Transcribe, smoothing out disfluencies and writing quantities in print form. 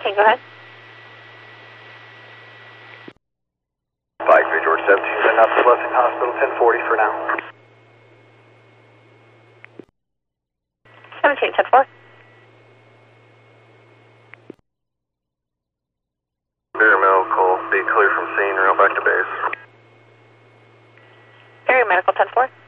Okay, go ahead. 53 George 17, then out to Blessing Hospital, 1040 for now. 17, 10-4. Medical, be clear from scene, rail back to base. Area medical 10-4.